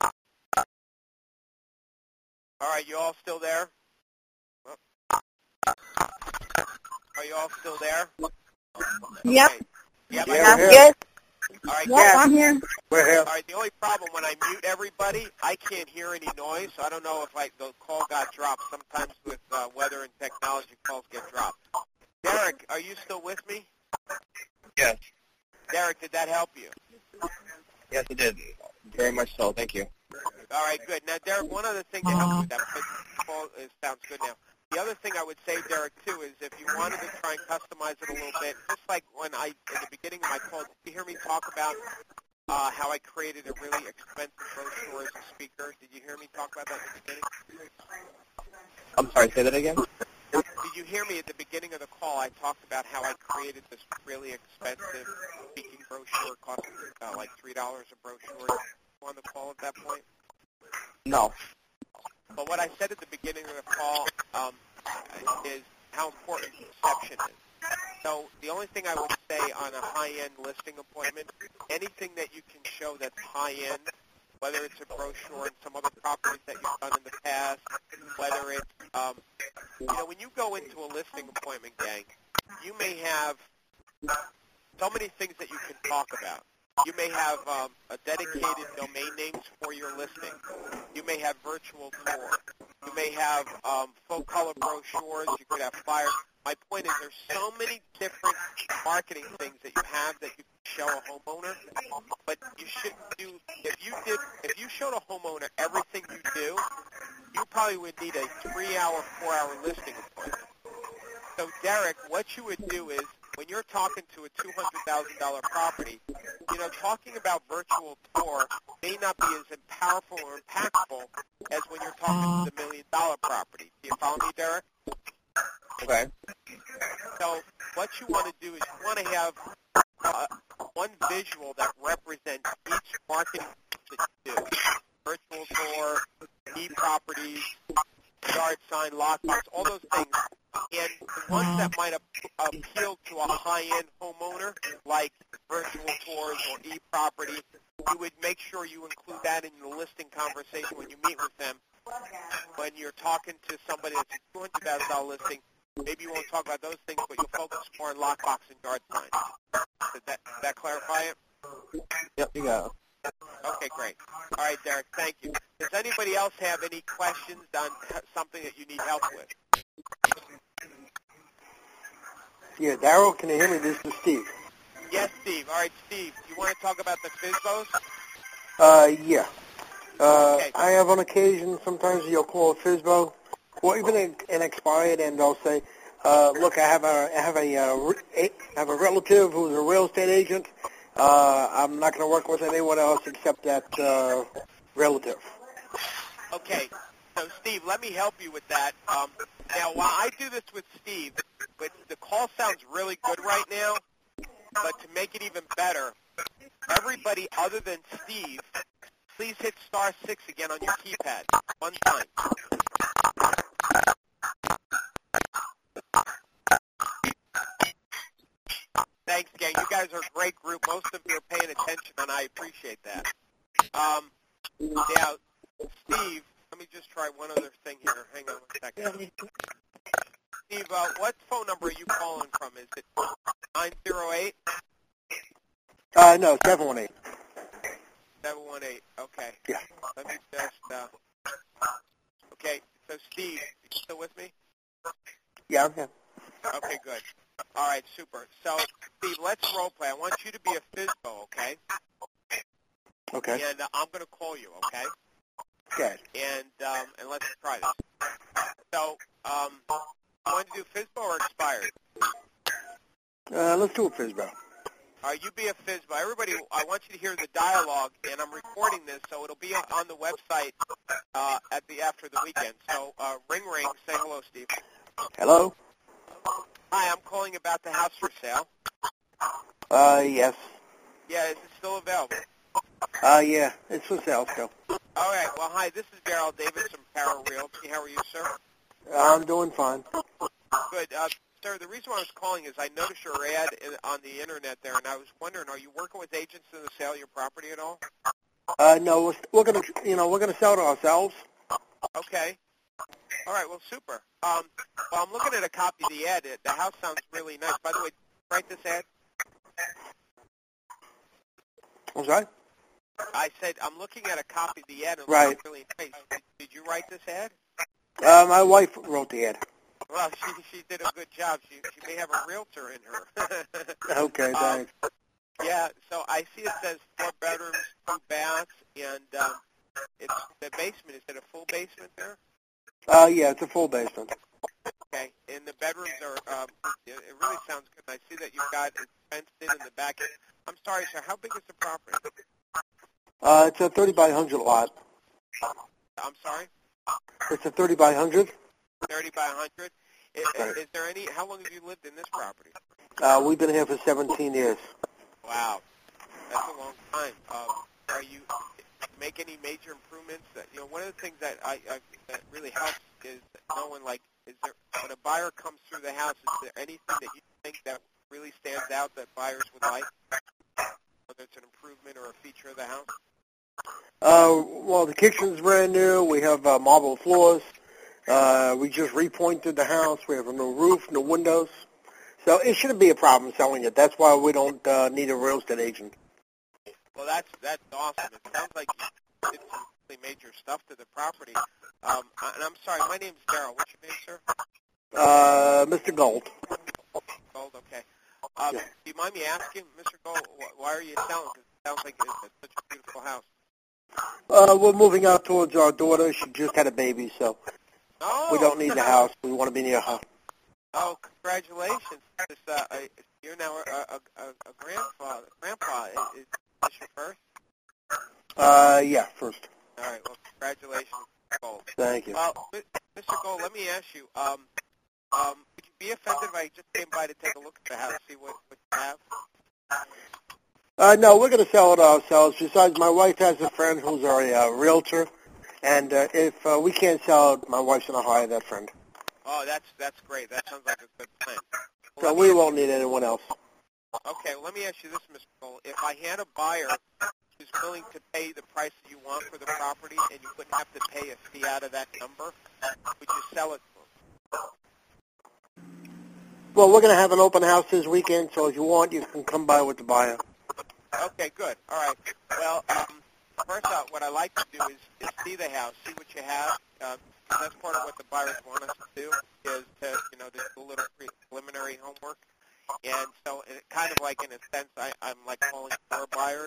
All right, you all still there? Are you all still there? Yep. Okay. Yep. Yes. All right, Yes, I'm here. We're here. All right, the only problem when I mute everybody, I can't hear any noise, so I don't know if the call got dropped. Sometimes with weather and technology, calls get dropped. Derek, are you still with me? Yes. Derek, did that help you? Yes, it did. Very much so. Thank you. All right, good. Now, Derek, one other thing to help you with that, because the call sounds good now. The other thing I would say, Derek, too, is if you wanted to try and customize it a little bit, just like when in the beginning of my call, did you hear me talk about how I created a really expensive brochure as a speaker? Did you hear me talk about that in the beginning? I'm sorry, say that again? Did you hear me at the beginning of the call? I talked about how I created this really expensive speaking brochure, costing like $3 a brochure. On the call at that point? No. But what I said at the beginning of the call is how important perception is. So the only thing I would say on a high-end listing appointment, anything that you can show that's high-end, whether it's a brochure and some other properties that you've done in the past, whether it's, when you go into a listing appointment, gang, you may have so many things that you can talk about. You may have a dedicated domain names for your listing. You may have virtual tour. You may have full-color brochures. You could have flyers. My point is there's so many different marketing things that you have that you can show a homeowner. But you should do if you showed a homeowner everything you do, you probably would need a 3-hour, 4-hour listing appointment. So, Derek, what you would do is when you're talking to a $200,000 property, talking about virtual tour may not be as powerful or impactful as when you're talking to the $1 million property. Do you follow me, Derek? Okay. So what you want to do is you want to have one visual that represents each marketing that you do. Virtual tour, e-properties, yard sign, lockbox, all those things. And the ones that might appeal to a high-end homeowner, like virtual tours or e-property, you would make sure you include that in the listing conversation when you meet with them. When you're talking to somebody that's a $200,000 listing, maybe you won't talk about those things, but you'll focus more on lockbox and yard signs. Does that clarify it? Yep, you got it. Okay, great. All right, Derek, thank you. Does anybody else have any questions on something that you need help with? Yeah, Darryl, can you hear me? This is Steve. Yes, Steve. All right, Steve, you want to talk about the FSBOs? Yeah. Okay. I have on occasion, sometimes you'll call a FSBO, or even an expired, and they'll say, look, I have a relative who's a real estate agent. I'm not going to work with anyone else except that relative. Okay. So, Steve, let me help you with that. Now, while I do this with Steve, but the call sounds really good right now, but to make it even better, everybody other than Steve, please hit *6 again on your keypad. One time. Thanks, gang. You guys are a great group. Most of you are paying attention, and I appreciate that. Now, Steve, let me just try one other thing here. Hang on one second. Steve, what phone number are you calling from? Is it 908? No, 718. 718. Okay. Yeah. Let me just. Okay. So Steve, you still with me? Yeah, I'm here. Okay, good. All right, super. So Steve, let's role play. I want you to be a FSBO, okay? Okay. And I'm going to call you, okay? Good. And let's try this. So, you want to do FSBO or expired? Let's do it, Fizbo. You be a FSBO. Everybody, I want you to hear the dialogue, and I'm recording this, so it'll be on the website after the weekend. So, ring, say hello, Steve. Hello? Hi, I'm calling about the house for sale. Yes. Yeah, is it still available? Yeah, it's for sale still. All right. Well, hi, this is Daryl Davis from Para Realty. How are you, sir? I'm doing fine. Good. Sir, the reason why I was calling is I noticed your ad on the internet there, and I was wondering, are you working with agents in the sale of your property at all? No, we're gonna sell it ourselves. Okay. All right. Well, super. Well, I'm looking at a copy of the ad. The house sounds really nice. By the way, did you write this ad? I'm sorry? I said I'm looking at a copy of the ad. And it Right. looks really nice. Did you write this ad? My wife wrote the ad. Well, she did a good job. She may have a realtor in her. Okay, thanks. Yeah, so I see it says 4 bedrooms, 2 baths, and it's the basement. Is it a full basement there? Yeah, it's a full basement. Okay, and the bedrooms are, it really sounds good. I see that you've got it fenced in the back. I'm sorry, sir, how big is the property? It's a 30 by 100 lot. I'm sorry? It's a 30 by 100. 30 by 100? Is there any, how long have you lived in this property? We've been here for 17 years. Wow, that's a long time. Are you make any major improvements? That, one of the things that that really helps is knowing, like, is there when a buyer comes through the house, is there anything that you think that really stands out that buyers would like, whether it's an improvement or a feature of the house? Well, the kitchen's brand new. We have marble floors. We just repointed the house. We have a new roof, new windows. So it shouldn't be a problem selling it. That's why we don't need a real estate agent. Well, that's awesome. It sounds like you did some really major stuff to the property. And I'm sorry, my name's Daryl. What's your name, sir? Mr. Gold. Gold, okay. Do you mind me asking, Mr. Gold, why are you selling? Because it sounds like it's such a beautiful house. We're moving out towards our daughter. She just had a baby, so we don't need the house. We want to be near her. Oh, congratulations. You're now a grandpa. Is this your first? Yeah, first. All right, well, congratulations, Gold. Thank you. Well, Mr. Gold, let me ask you, would you be offended if I just came by to take a look at the house, see what you have? No, we're going to sell it ourselves. Besides, my wife has a friend who's a realtor, and if we can't sell it, my wife's going to hire that friend. Oh, that's great. That sounds like a good plan. So Well, we won't need anyone else. okay, well, let me ask you this, Mr. Cole. If I had a buyer who's willing to pay the price that you want for the property and you wouldn't have to pay a fee out of that number, would you sell it to them? Well, we're going to have an open house this weekend, so if you want, you can come by with the buyer. Okay, good. All right. Well, first out, what I like to do is see the house, see what you have. That's part of what the buyers want us to do is to, do a little preliminary homework. And so it kind of like, in a sense, I'm like calling for buyers.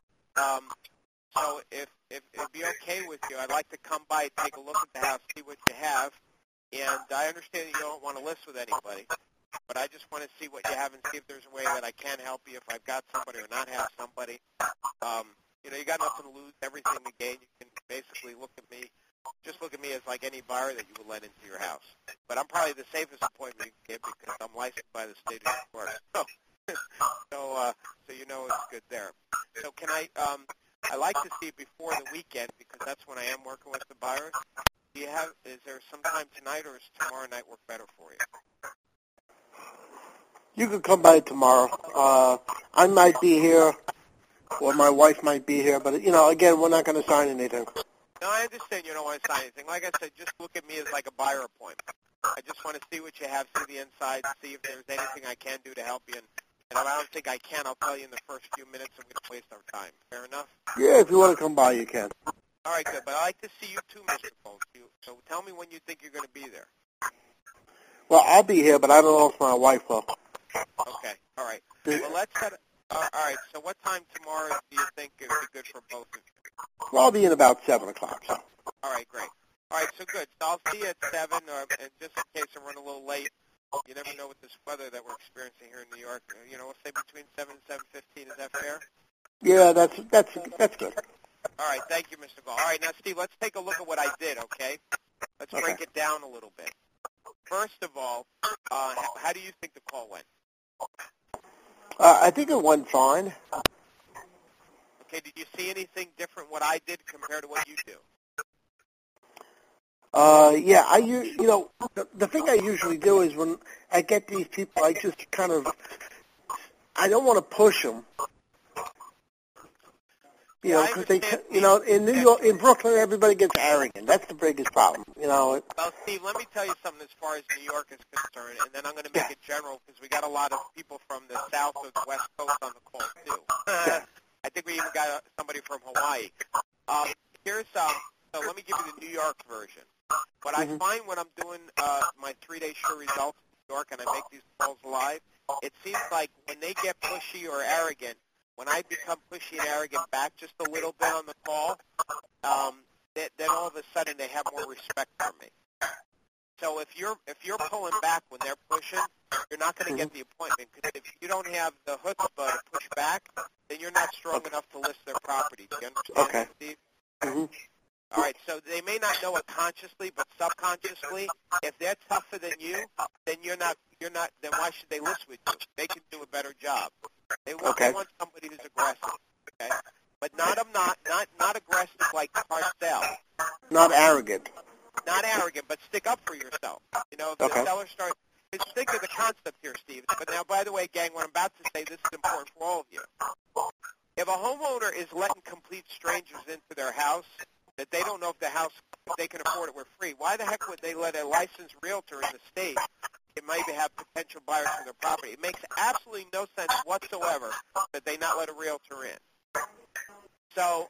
So if it'd be okay with you, I'd like to come by, take a look at the house, see what you have. And I understand that you don't want to list with anybody, but I just want to see what you have and see if there's a way that I can help you, if I've got somebody or not have somebody. You got nothing to lose, everything to gain. You can basically look at me as like any buyer that you would let into your house. But I'm probably the safest appointment you can get because I'm licensed by the state of New York. So you know it's good there. So can I like to see it before the weekend because that's when I am working with the buyers. Is there some time tonight or is tomorrow night work better for you? You could come by tomorrow. I might be here, or my wife might be here, but, again, we're not going to sign anything. No, I understand you don't want to sign anything. Like I said, just look at me as like a buyer appointment. I just want to see what you have, see the inside, see if there's anything I can do to help you. And if I don't think I can, I'll tell you in the first few minutes. I'm going to waste our time. Fair enough? Yeah, if you want to come by, you can. All right, good. But I'd like to see you too, Mr. Foltz. So tell me when you think you're going to be there. Well, I'll be here, but I don't know if my wife will. Okay. All right. Well, let's set. All right. So what time tomorrow do you think it would be good for both of you? Well, I'll be in about 7 o'clock. So. All right. Great. All right. So good. So I'll see you at 7, and just in case I run a little late, you never know with this weather that we're experiencing here in New York. We'll say between 7 and 7:15. Is that fair? Yeah, that's good. All right. Thank you, Mr. Gall. All right. Now, Steve, let's take a look at what I did, okay? Let's break it down a little bit. First of all, how do you think the call went? I think it went fine. Okay. Did you see anything different what I did compared to what you do? Yeah, the thing I usually do is when I get these people, I just kind of, I don't want to push them. Because in New York, in Brooklyn, everybody gets arrogant. That's the biggest problem. Well, Steve, let me tell you something as far as New York is concerned, and then I'm going to make it general because we got a lot of people from the South or the West Coast on the call too. I think we even got somebody from Hawaii. So let me give you the New York version. What I find when I'm doing my 3-day sure results in New York and I make these calls live, it seems like when they get pushy or arrogant, when I become pushy and arrogant back just a little bit on the call, then all of a sudden they have more respect for me. So if you're pulling back when they're pushing, you're not going to get the appointment because if you don't have the chutzpah to push back, then you're not strong enough to list their property. Do you understand, Steve? Mm-hmm. All right, so they may not know it consciously, but subconsciously, if they're tougher than you, then you're not. Then why should they list with you? They can do a better job. They want somebody who's aggressive, okay? But not aggressive like Parcell. Not arrogant. Not arrogant, but stick up for yourself. If the seller starts, just think of the concept here, Steve. But now, by the way, gang, what I'm about to say, this is important for all of you. If a homeowner is letting complete strangers into their house, that they don't know if if they can afford it, we're free. Why the heck would they let a licensed realtor in the state? It might have potential buyers for their property. It makes absolutely no sense whatsoever that they not let a realtor in. So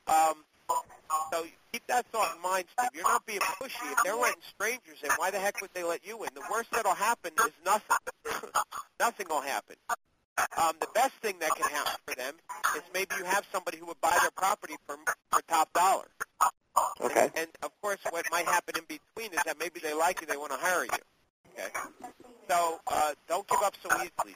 keep that thought in mind, Steve. You're not being pushy. If they're letting strangers in, why the heck would they let you in? The worst that'll happen is nothing. Nothing will happen. The best thing that can happen for them is maybe you have somebody who would buy their property for top dollar. Okay. And of course, what might happen in between is that maybe they like you, they want to hire you. Okay. So don't give up so easily.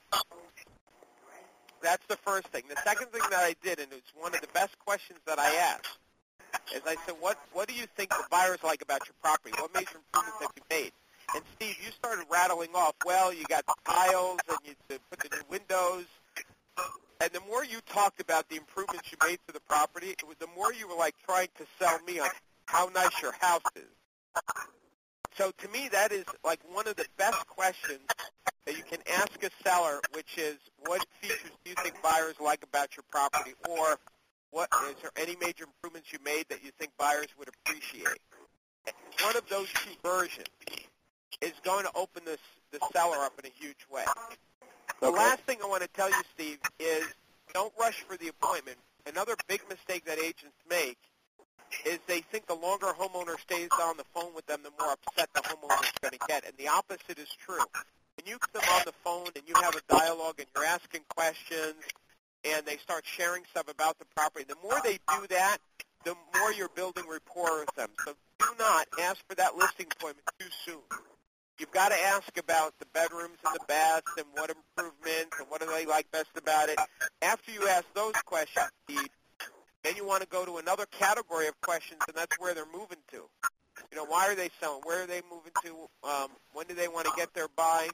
That's the first thing. The second thing that I did, and it's one of the best questions that I asked, is I said, what do you think the buyers like about your property? What major improvements have you made? And Steve, you started rattling off, well, you got the tiles and you put the new windows. And the more you talked about the improvements you made to the property, the more you were like trying to sell me on how nice your house is. So to me, that is like one of the best questions that you can ask a seller, which is, what features do you think buyers like about your property? Or is there any major improvements you made that you think buyers would appreciate? One of those two versions is going to open the seller up in a huge way. The last thing I want to tell you, Steve, is don't rush for the appointment. Another big mistake that agents make is they think the longer a homeowner stays on the phone with them, the more upset the homeowner is going to get. And the opposite is true. When you get them on the phone and you have a dialogue and you're asking questions and they start sharing stuff about the property, the more they do that, the more you're building rapport with them. So do not ask for that listing appointment too soon. You've got to ask about the bedrooms and the baths and what improvements and what do they like best about it. After you ask those questions, Steve, then you want to go to another category of questions, and that's where they're moving to. Why are they selling? Where are they moving to? When do they want to get their buy?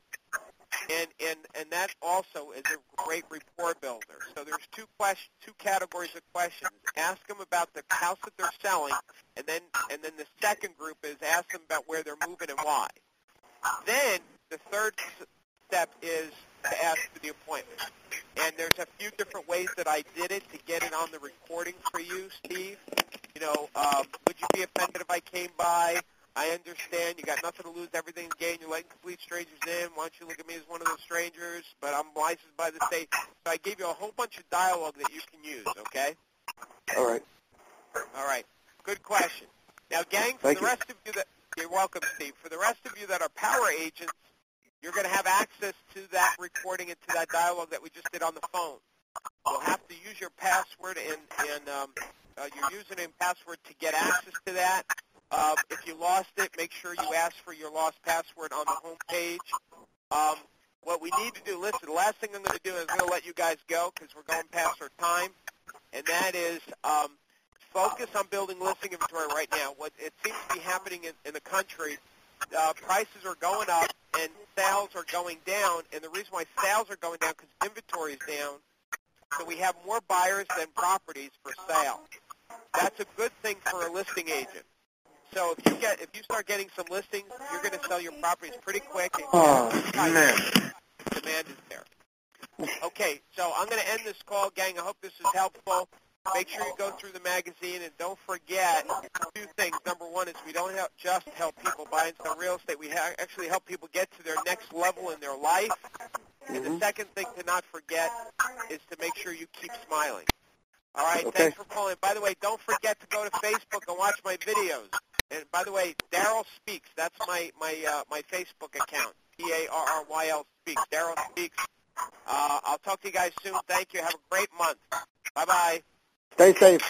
And that also is a great rapport builder. So there's two categories of questions. Ask them about the house that they're selling, and then the second group is ask them about where they're moving and why. Then the third step is to ask for the appointment. And there's a few different ways that I did it to get it on the recording for you, Steve. Would you be offended if I came by? I understand. You got nothing to lose, everything to gain. You're letting complete strangers in. Why don't you look at me as one of those strangers? But I'm licensed by the state. So I gave you a whole bunch of dialogue that you can use, okay? All right. All right. Good question. Now, gang, for the rest of you that you're welcome, Steve. For the rest of you that are power agents, you're going to have access to that recording and to that dialogue that we just did on the phone. You'll have to use your password and your username and password to get access to that. If you lost it, make sure you ask for your lost password on the home page. What we need to do, listen, the last thing I'm going to do is I'm going to let you guys go because we're going past our time, and that is focus on building listing inventory right now. What it seems to be happening in the country, prices are going up and sales are going down, and the reason why sales are going down because inventory is down, so we have more buyers than properties for sale. That's a good thing for a listing agent. So if you start getting some listings, you're going to sell your properties pretty quick. And demand is there. Okay, so I'm going to end this call, gang. I hope this is helpful. Make sure you go through the magazine, and don't forget two things. Number one is we don't just help people buy and sell real estate. We actually help people get to their next level in their life. And the second thing to not forget is to make sure you keep smiling. All right, Thanks for calling. By the way, don't forget to go to Facebook and watch my videos. And by the way, Daryl Speaks. That's my Facebook account. Darryl Speaks. Daryl Speaks. I'll talk to you guys soon. Thank you. Have a great month. Bye-bye. Stay safe.